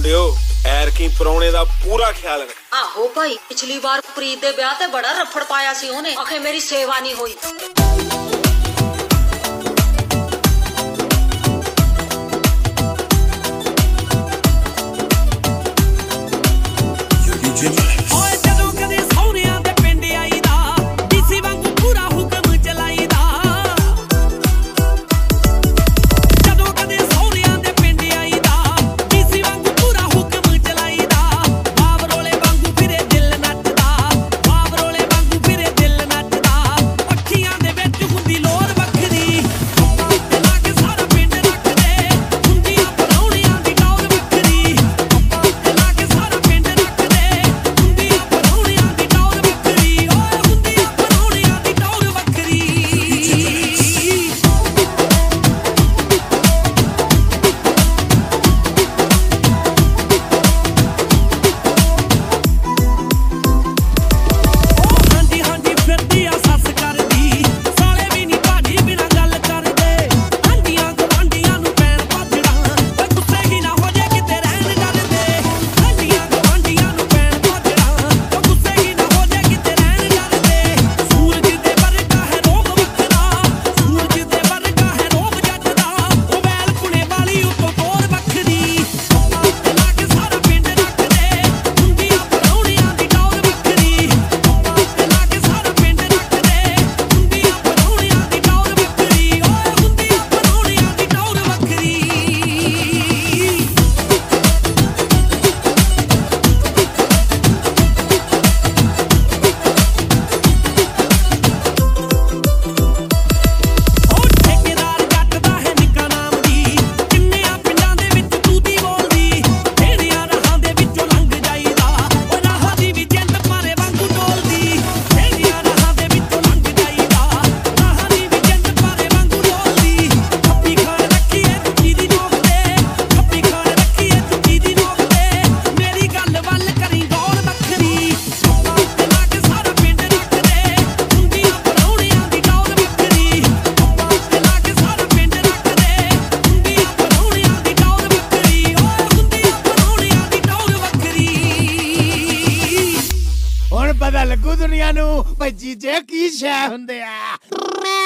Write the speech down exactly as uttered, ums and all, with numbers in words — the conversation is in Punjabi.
ਮੁੰਡਿਓ ਐਰਕੀ ਪਰੌਣੇ ਦਾ ਪੂਰਾ ਖਿਆਲ ਰੱਖ। ਆਹੋ ਭਾਈ ਪਿਛਲੀ ਵਾਰ ਪ੍ਰੀਤ ਦੇ ਵਿਆਹ ਤੇ ਬੜਾ ਰਫੜ ਪਾਇਆ ਸੀ ਉਹਨੇ, ਆਖੇ ਮੇਰੀ ਸੇਵਾ ਨਹੀਂ ਹੋਈ। पता लगू दुनिया नू भाई जीजे की शै हुंदे आ।